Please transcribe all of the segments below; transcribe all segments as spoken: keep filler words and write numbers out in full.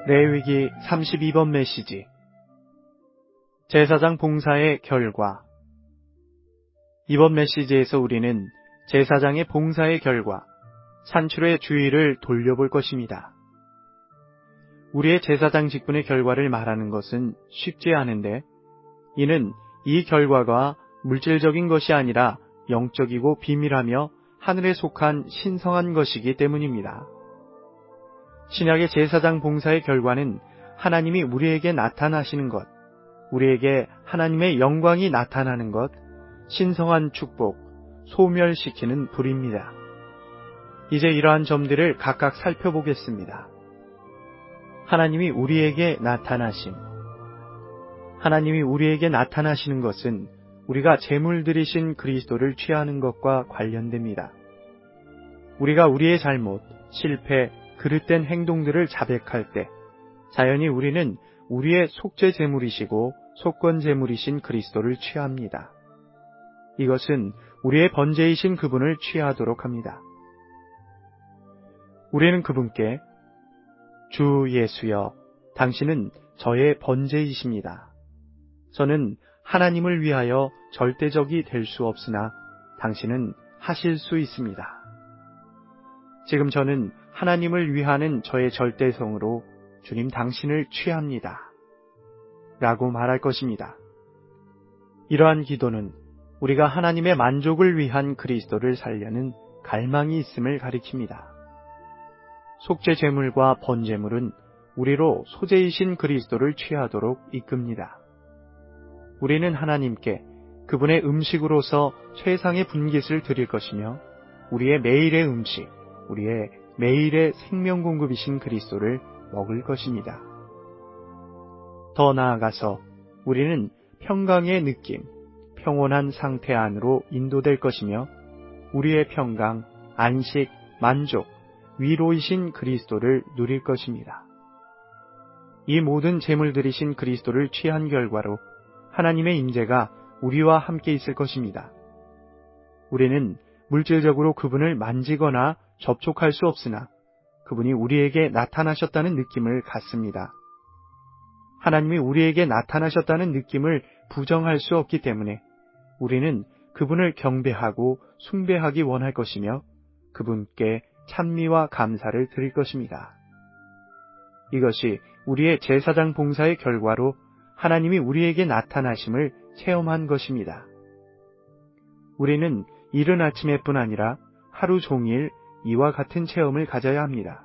레위기 삼십이 번 메시지 제사장 봉사의 결과. 이번 메시지에서 우리는 제사장의 봉사의 결과, 산출의 주의를 돌려볼 것입니다. 우리의 제사장 직분의 결과를 말하는 것은 쉽지 않은데, 이는 이 결과가 물질적인 것이 아니라 영적이고 비밀하며 하늘에 속한 신성한 것이기 때문입니다. 신약의 제사장 봉사의 결과는 하나님이 우리에게 나타나시는 것, 우리에게 하나님의 영광이 나타나는 것, 신성한 축복, 소멸시키는 불입니다. 이제 이러한 점들을 각각 살펴보겠습니다. 하나님이 우리에게 나타나심. 하나님이 우리에게 나타나시는 것은 우리가 제물 드리신 그리스도를 취하는 것과 관련됩니다. 우리가 우리의 잘못, 실패, 그릇된 행동들을 자백할 때 자연히 우리는 우리의 속죄 제물이시고 속건 제물이신 그리스도를 취합니다. 이것은 우리의 번제이신 그분을 취하도록 합니다. 우리는 그분께 주 예수여, 당신은 저의 번제이십니다. 저는 하나님을 위하여 절대적이 될 수 없으나 당신은 하실 수 있습니다. 지금 저는 하나님을 위하는 저의 절대성으로 주님 당신을 취합니다. 라고 말할 것입니다. 이러한 기도는 우리가 하나님의 만족을 위한 그리스도를 살려는 갈망이 있음을 가리킵니다. 속죄 제물과 번제물은 우리로 소재이신 그리스도를 취하도록 이끕니다. 우리는 하나님께 그분의 음식으로서 최상의 분깃을 드릴 것이며 우리의 매일의 음식, 우리의 매일의 생명 공급이신 그리스도를 먹을 것입니다. 더 나아가서 우리는 평강의 느낌, 평온한 상태 안으로 인도될 것이며 우리의 평강, 안식, 만족, 위로이신 그리스도를 누릴 것입니다. 이 모든 제물 드리신 그리스도를 취한 결과로 하나님의 임재가 우리와 함께 있을 것입니다. 우리는 물질적으로 그분을 만지거나 접촉할 수 없으나 그분이 우리에게 나타나셨다는 느낌을 갖습니다. 하나님이 우리에게 나타나셨다는 느낌을 부정할 수 없기 때문에 우리는 그분을 경배하고 숭배하기 원할 것이며 그분께 찬미와 감사를 드릴 것입니다. 이것이 우리의 제사장 봉사의 결과로 하나님이 우리에게 나타나심을 체험한 것입니다. 우리는 이른 아침에뿐 아니라 하루 종일 이와 같은 체험을 가져야 합니다.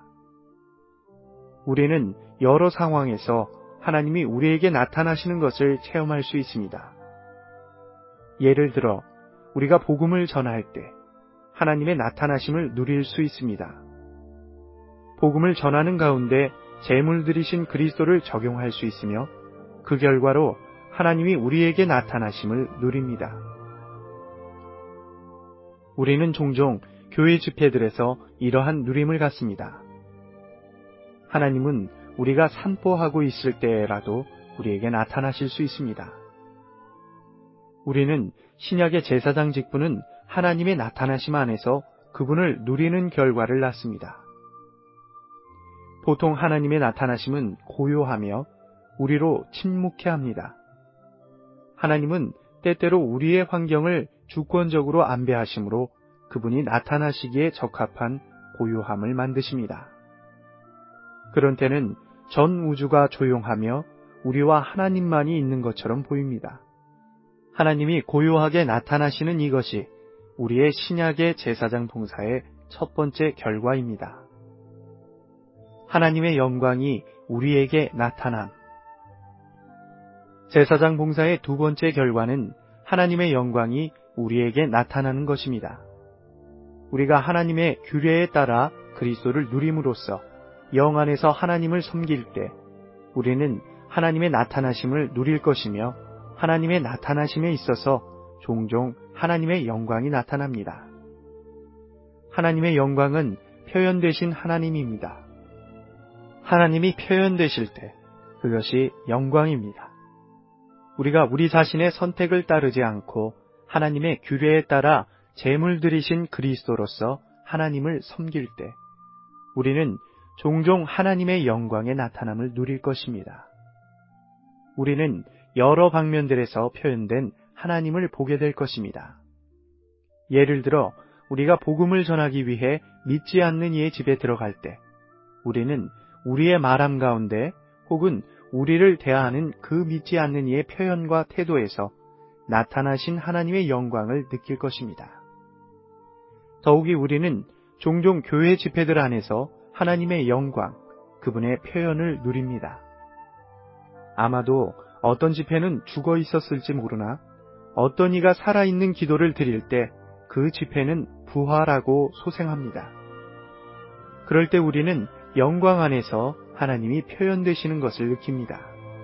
우리는 여러 상황에서 하나님이 우리에게 나타나시는 것을 체험할 수 있습니다. 예를 들어 우리가 복음을 전할 때 하나님의 나타나심을 누릴 수 있습니다. 복음을 전하는 가운데 제물 드리신 그리스도를 적용할 수 있으며 그 결과로 하나님이 우리에게 나타나심을 누립니다. 우리는 종종 교회 집회들에서 이러한 누림을 갖습니다. 하나님은 우리가 산보하고 있을 때라도 우리에게 나타나실 수 있습니다. 우리는 신약의 제사장 직분은 하나님의 나타나심 안에서 그분을 누리는 결과를 낳습니다. 보통 하나님의 나타나심은 고요하며 우리로 침묵해 합니다. 하나님은 때때로 우리의 환경을 주권적으로 안배하심으로 그분이 나타나시기에 적합한 고요함을 만드십니다. 그런 때는 전 우주가 조용하며 우리와 하나님만이 있는 것처럼 보입니다. 하나님이 고요하게 나타나시는 이것이 우리의 신약의 제사장 봉사의 첫 번째 결과입니다. 하나님의 영광이 우리에게 나타남. 제사장 봉사의 두 번째 결과는 하나님의 영광이 우리에게 나타나는 것입니다. 우리가 하나님의 규례에 따라 그리스도를 누림으로써 영 안에서 하나님을 섬길 때 우리는 하나님의 나타나심을 누릴 것이며 하나님의 나타나심에 있어서 종종 하나님의 영광이 나타납니다. 하나님의 영광은 표현되신 하나님입니다. 하나님이 표현되실 때 그것이 영광입니다. 우리가 우리 자신의 선택을 따르지 않고 하나님의 규례에 따라 제물 드리신 그리스도로서 하나님을 섬길 때 우리는 종종 하나님의 영광의 나타남을 누릴 것입니다. 우리는 여러 방면들에서 표현된 하나님을 보게 될 것입니다. 예를 들어 우리가 복음을 전하기 위해 믿지 않는 이의 집에 들어갈 때 우리는 우리의 말함 가운데 혹은 우리를 대하는 그 믿지 않는 이의 표현과 태도에서 나타나신 하나님의 영광을 느낄 것입니다. 더욱이 우리는 종종 교회 집회들 안에서 하나님의 영광, 그분의 표현을 누립니다. 아마도 어떤 집회는 죽어 있었을지 모르나 어떤 이가 살아있는 기도를 드릴 때 그 집회는 부활하고 소생합니다. 그럴 때 우리는 영광 안에서 하나님이 표현되시는 것을 느낍니다.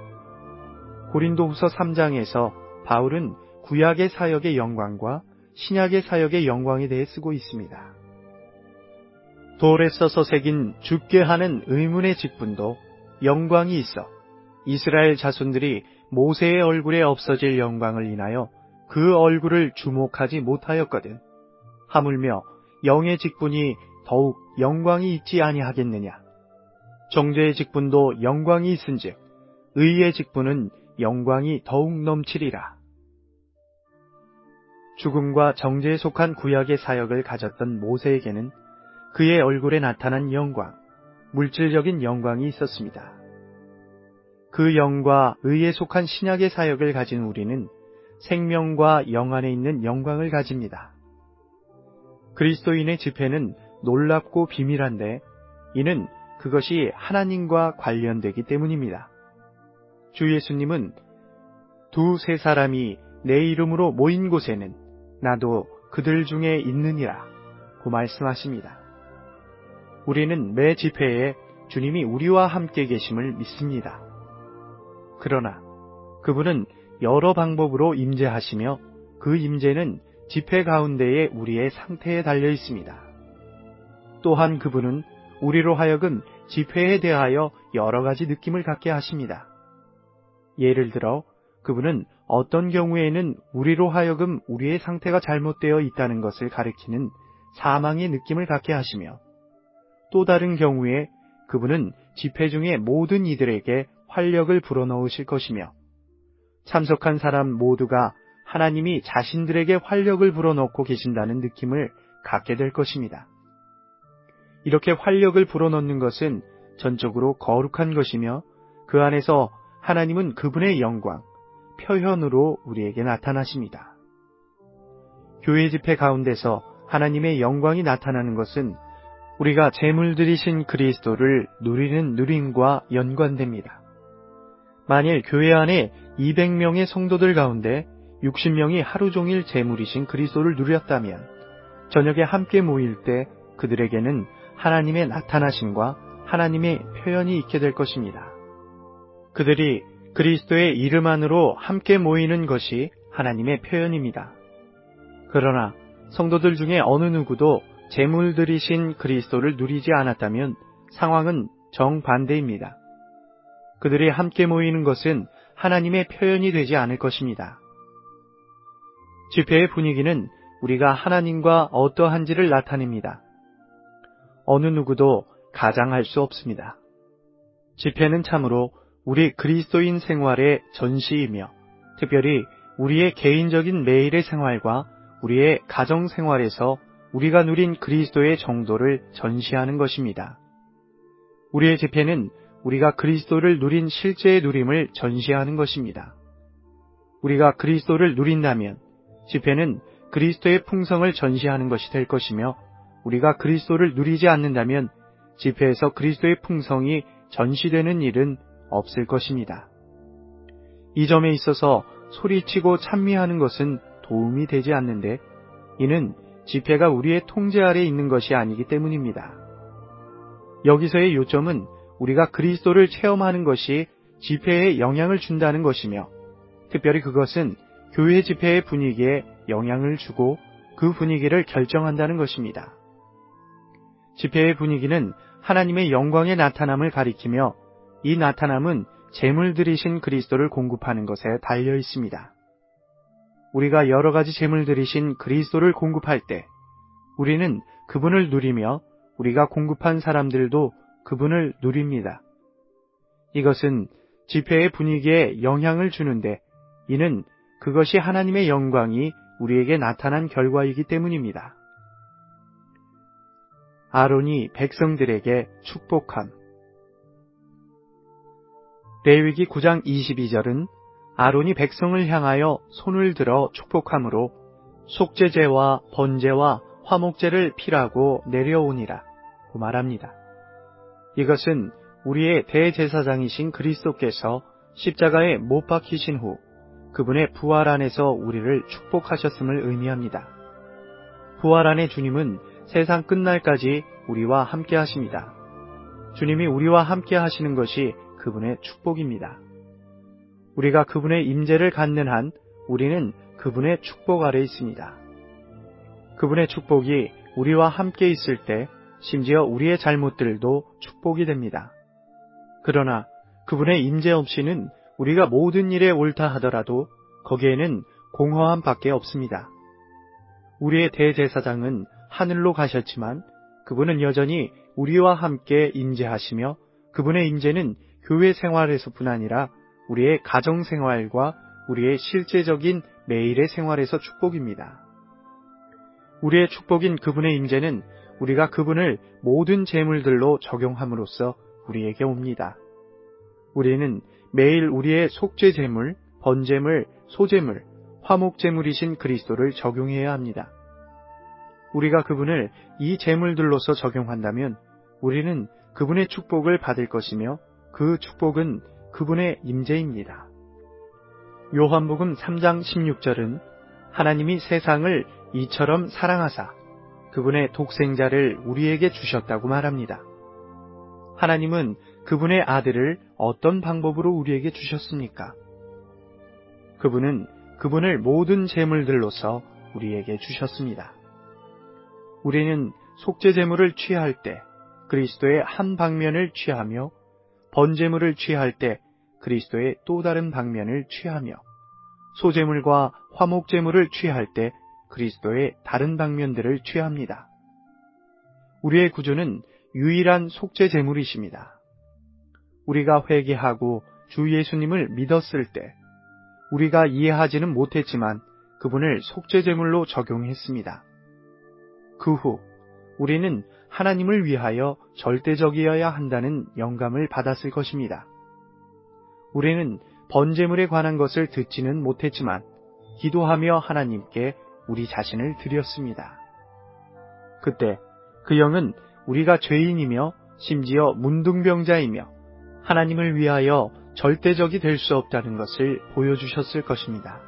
고린도후서 삼 장에서 바울은 구약의 사역의 영광과 신약의 사역의 영광에 대해 쓰고 있습니다. 돌에 써서 새긴 죽게 하는 의문의 직분도 영광이 있어 이스라엘 자손들이 모세의 얼굴에 없어질 영광을 인하여 그 얼굴을 주목하지 못하였거든. 하물며 영의 직분이 더욱 영광이 있지 아니하겠느냐. 정죄의 직분도 영광이 있은즉 의의 직분은 영광이 더욱 넘치리라. 죽음과 정죄에 속한 구약의 사역을 가졌던 모세에게는 그의 얼굴에 나타난 영광, 물질적인 영광이 있었습니다. 그 영과 의에 속한 신약의 사역을 가진 우리는 생명과 영 안에 있는 영광을 가집니다. 그리스도인의 집회는 놀랍고 비밀한데 이는 그것이 하나님과 관련되기 때문입니다. 주 예수님은 두세 사람이 내 이름으로 모인 곳에는 나도 그들 중에 있느니라 고 말씀하십니다. 우리는 매 집회에 주님이 우리와 함께 계심을 믿습니다. 그러나 그분은 여러 방법으로 임재하시며 그 임재는 집회 가운데에 우리의 상태에 달려 있습니다. 또한 그분은 우리로 하여금 집회에 대하여 여러 가지 느낌을 갖게 하십니다. 예를 들어 그분은 어떤 경우에는 우리로 하여금 우리의 상태가 잘못되어 있다는 것을 가리키는 사망의 느낌을 갖게 하시며 또 다른 경우에 그분은 집회 중에 모든 이들에게 활력을 불어넣으실 것이며 참석한 사람 모두가 하나님이 자신들에게 활력을 불어넣고 계신다는 느낌을 갖게 될 것입니다. 이렇게 활력을 불어넣는 것은 전적으로 거룩한 것이며 그 안에서 하나님은 그분의 영광, 표현으로 우리에게 나타나십니다. 교회 집회 가운데서 하나님의 영광이 나타나는 것은 우리가 제물 드리신 그리스도를 누리는 누림과 연관됩니다. 만일 교회 안에 이백 명의 성도들 가운데 육십 명이 하루 종일 제물이신 그리스도를 누렸다면 저녁에 함께 모일 때 그들에게는 하나님의 나타나심과 하나님의 표현이 있게 될 것입니다. 그들이 그리스도의 이름 안으로 함께 모이는 것이 하나님의 표현입니다. 그러나 성도들 중에 어느 누구도 제물 드리신 그리스도를 누리지 않았다면 상황은 정반대입니다. 그들이 함께 모이는 것은 하나님의 표현이 되지 않을 것입니다. 집회의 분위기는 우리가 하나님과 어떠한지를 나타냅니다. 어느 누구도 가장할 수 없습니다. 집회는 참으로 우리 그리스도인 생활의 전시이며 특별히 우리의 개인적인 매일의 생활과 우리의 가정 생활에서 우리가 누린 그리스도의 정도를 전시하는 것입니다. 우리의 집회는 우리가 그리스도를 누린 실제의 누림을 전시하는 것입니다. 우리가 그리스도를 누린다면 집회는 그리스도의 풍성을 전시하는 것이 될 것이며 우리가 그리스도를 누리지 않는다면 집회에서 그리스도의 풍성이 전시되는 일은 없을 것입니다. 이 점에 있어서 소리치고 찬미하는 것은 도움이 되지 않는데 이는 집회가 우리의 통제 아래 있는 것이 아니기 때문입니다. 여기서의 요점은 우리가 그리스도를 체험하는 것이 집회에 영향을 준다는 것이며 특별히 그것은 교회 집회의 분위기에 영향을 주고 그 분위기를 결정한다는 것입니다. 집회의 분위기는 하나님의 영광의 나타남을 가리키며 이 나타남은 제물 드리신 그리스도를 공급하는 것에 달려 있습니다. 우리가 여러 가지 제물 드리신 그리스도를 공급할 때 우리는 그분을 누리며 우리가 공급한 사람들도 그분을 누립니다. 이것은 집회의 분위기에 영향을 주는데 이는 그것이 하나님의 영광이 우리에게 나타난 결과이기 때문입니다. 아론이 백성들에게 축복함. 레위기 구 장 이십이 절은 아론이 백성을 향하여 손을 들어 축복함으로 속죄제와 번제와 화목제를 피라고 내려오니라 고 말합니다. 이것은 우리의 대제사장이신 그리스도께서 십자가에 못 박히신 후 그분의 부활 안에서 우리를 축복하셨음을 의미합니다. 부활 안의 주님은 세상 끝날까지 우리와 함께 하십니다. 주님이 우리와 함께 하시는 것이 그분의 축복입니다. 우리가 그분의 임재를 갖는 한 우리는 그분의 축복 아래 있습니다. 그분의 축복이 우리와 함께 있을 때 심지어 우리의 잘못들도 축복이 됩니다. 그러나 그분의 임재 없이는 우리가 모든 일에 옳다 하더라도 거기에는 공허함밖에 없습니다. 우리의 대제사장은 하늘로 가셨지만 그분은 여전히 우리와 함께 임재하시며 그분의 임재는 교회 생활에서뿐 아니라 우리의 가정 생활과 우리의 실제적인 매일의 생활에서 축복입니다. 우리의 축복인 그분의 임재는 우리가 그분을 모든 제물들로 적용함으로써 우리에게 옵니다. 우리는 매일 우리의 속죄 제물, 번제물, 소제물, 화목 제물이신 그리스도를 적용해야 합니다. 우리가 그분을 이 제물들로서 적용한다면 우리는 그분의 축복을 받을 것이며 그 축복은 그분의 임재입니다. 요한복음 삼 장 십육 절은 하나님이 세상을 이처럼 사랑하사 그분의 독생자를 우리에게 주셨다고 말합니다. 하나님은 그분의 아들을 어떤 방법으로 우리에게 주셨습니까? 그분은 그분을 모든 제물들로서 우리에게 주셨습니다. 우리는 속죄 제물을 취할 때 그리스도의 한 방면을 취하며 번제물을 취할 때 그리스도의 또 다른 방면을 취하며 소제물과 화목제물을 취할 때 그리스도의 다른 방면들을 취합니다. 우리의 구주는 유일한 속죄 제물이십니다. 우리가 회개하고 주 예수님을 믿었을 때 우리가 이해하지는 못했지만 그분을 속죄 제물로 적용했습니다. 그 후 우리는 하나님을 위하여 절대적이어야 한다는 영감을 받았을 것입니다. 우리는 번제물에 관한 것을 듣지는 못했지만 기도하며 하나님께 우리 자신을 드렸습니다. 그때 그 영은 우리가 죄인이며 심지어 문둥병자이며 하나님을 위하여 절대적이 될 수 없다는 것을 보여주셨을 것입니다.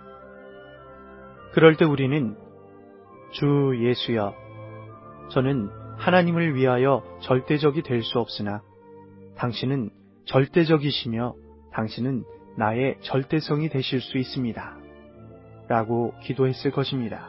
그럴 때 우리는 주 예수여, 저는 하나님을 위하여 절대적이 될 수 없으나 당신은 절대적이시며 당신은 나의 절대성이 되실 수 있습니다. 라고 기도했을 것입니다.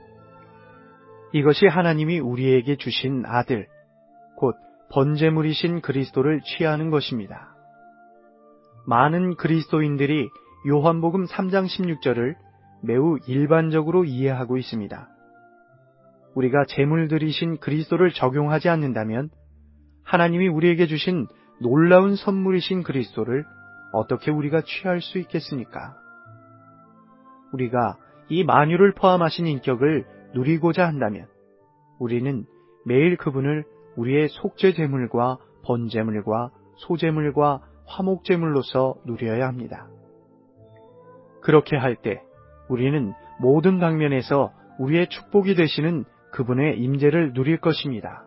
이것이 하나님이 우리에게 주신 아들, 곧 번제물이신 그리스도를 취하는 것입니다. 많은 그리스도인들이 요한복음 삼 장 십육 절을 매우 일반적으로 이해하고 있습니다. 우리가 제물들이신 그리스도를 적용하지 않는다면 하나님이 우리에게 주신 놀라운 선물이신 그리스도를 어떻게 우리가 취할 수 있겠습니까? 우리가 이 만유를 포함하신 인격을 누리고자 한다면 우리는 매일 그분을 우리의 속죄 제물과 번제물과 소제물과 화목제물로서 누려야 합니다. 그렇게 할 때 우리는 모든 방면에서 우리의 축복이 되시는 그분의 임재를 누릴 것입니다.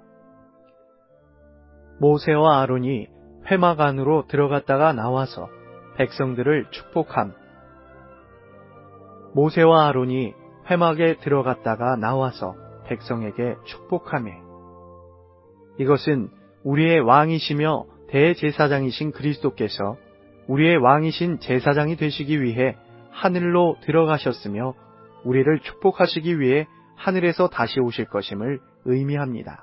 모세와 아론이 회막 안으로 들어갔다가 나와서 백성들을 축복함. 모세와 아론이 회막에 들어갔다가 나와서 백성에게 축복하매. 이것은 우리의 왕이시며 대제사장이신 그리스도께서 우리의 왕이신 제사장이 되시기 위해 하늘로 들어가셨으며 우리를 축복하시기 위해 하늘에서 다시 오실 것임을 의미합니다.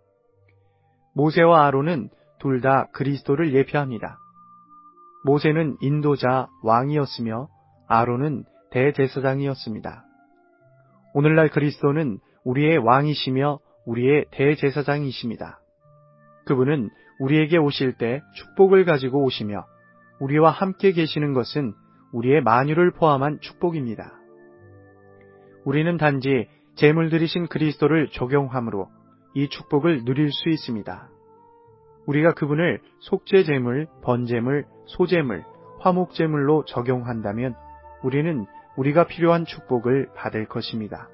모세와 아론은 둘 다 그리스도를 예표합니다. 모세는 인도자 왕이었으며 아론은 대제사장이었습니다. 오늘날 그리스도는 우리의 왕이시며 우리의 대제사장이십니다. 그분은 우리에게 오실 때 축복을 가지고 오시며 우리와 함께 계시는 것은 우리의 만유를 포함한 축복입니다. 우리는 단지 제물 드리신 그리스도를 적용함으로 이 축복을 누릴 수 있습니다. 우리가 그분을 속죄제물, 번제물, 소제물, 화목제물로 적용한다면 우리는 우리가 필요한 축복을 받을 것입니다.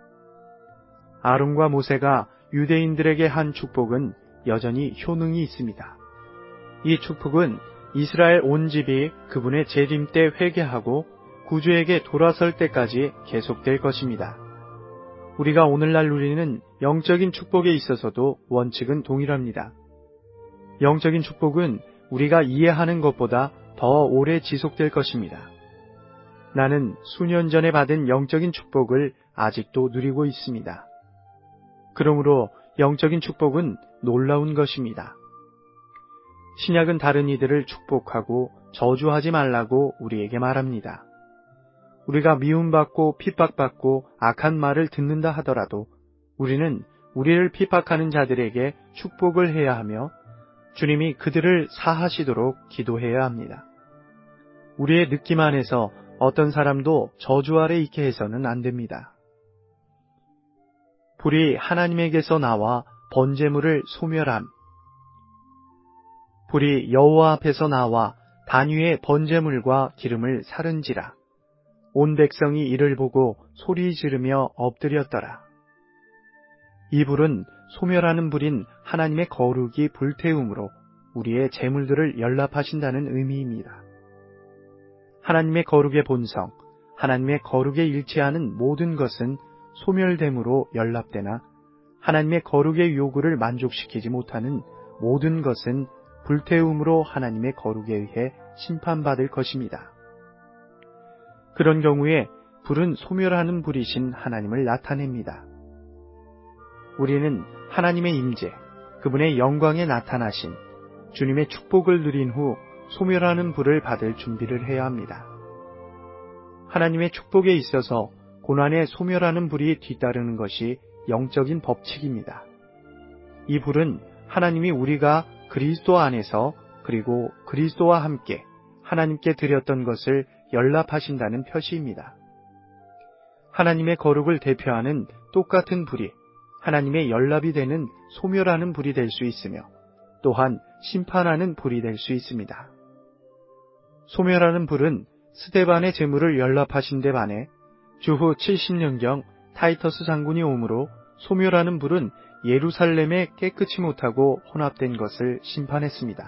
아론과 모세가 유대인들에게 한 축복은 여전히 효능이 있습니다. 이 축복은 이스라엘 온 집이 그분의 재림 때 회개하고 구주에게 돌아설 때까지 계속될 것입니다. 우리가 오늘날 누리는 영적인 축복에 있어서도 원칙은 동일합니다. 영적인 축복은 우리가 이해하는 것보다 더 오래 지속될 것입니다. 나는 수년 전에 받은 영적인 축복을 아직도 누리고 있습니다. 그러므로 영적인 축복은 놀라운 것입니다. 신약은 다른 이들을 축복하고 저주하지 말라고 우리에게 말합니다. 우리가 미움받고 핍박받고 악한 말을 듣는다 하더라도 우리는 우리를 핍박하는 자들에게 축복을 해야 하며 주님이 그들을 사하시도록 기도해야 합니다. 우리의 느낌 안에서 어떤 사람도 저주 아래 있게 해서는 안 됩니다. 불이 하나님에게서 나와 번제물을 소멸함. 불이 여호와 앞에서 나와 단위의 번제물과 기름을 사른지라. 온 백성이 이를 보고 소리 지르며 엎드렸더라. 이 불은 소멸하는 불인 하나님의 거룩이 불태움으로 우리의 재물들을 연락하신다는 의미입니다. 하나님의 거룩의 본성, 하나님의 거룩에 일치하는 모든 것은 소멸됨으로 연락되나 하나님의 거룩의 요구를 만족시키지 못하는 모든 것은 불태움으로 하나님의 거룩에 의해 심판받을 것입니다. 그런 경우에 불은 소멸하는 불이신 하나님을 나타냅니다. 우리는 하나님의 임재, 그분의 영광에 나타나신 주님의 축복을 누린 후 소멸하는 불을 받을 준비를 해야 합니다. 하나님의 축복에 있어서 고난에 소멸하는 불이 뒤따르는 것이 영적인 법칙입니다. 이 불은 하나님이 우리가 그리스도 안에서 그리고 그리스도와 함께 하나님께 드렸던 것을 연락하신다는 표시입니다. 하나님의 거룩을 대표하는 똑같은 불이 하나님의 연락이 되는 소멸하는 불이 될 수 있으며 또한 심판하는 불이 될 수 있습니다. 소멸하는 불은 스데반의 제물을 연락하신 데 반해 주후 칠십 년경 타이터스 장군이 오므로 소멸하는 불은 예루살렘에 깨끗이 못하고 혼합된 것을 심판했습니다.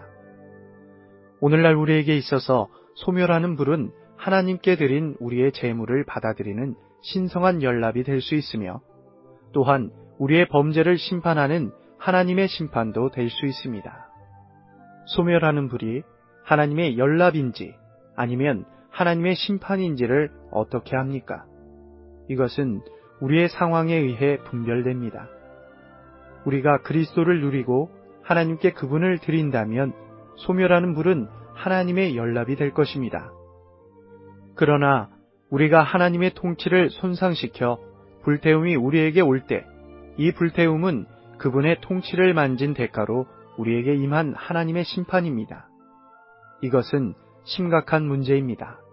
오늘날 우리에게 있어서 소멸하는 불은 하나님께 드린 우리의 제물을 받아들이는 신성한 연락이 될 수 있으며 또한 우리의 범죄를 심판하는 하나님의 심판도 될 수 있습니다. 소멸하는 불이 하나님의 연락인지 아니면 하나님의 심판인지를 어떻게 합니까? 이것은 우리의 상황에 의해 분별됩니다. 우리가 그리스도를 누리고 하나님께 그분을 드린다면 소멸하는 불은 하나님의 연락이 될 것입니다. 그러나 우리가 하나님의 통치를 손상시켜 불태움이 우리에게 올 때 이 불태움은 그분의 통치를 만진 대가로 우리에게 임한 하나님의 심판입니다. 이것은 심각한 문제입니다.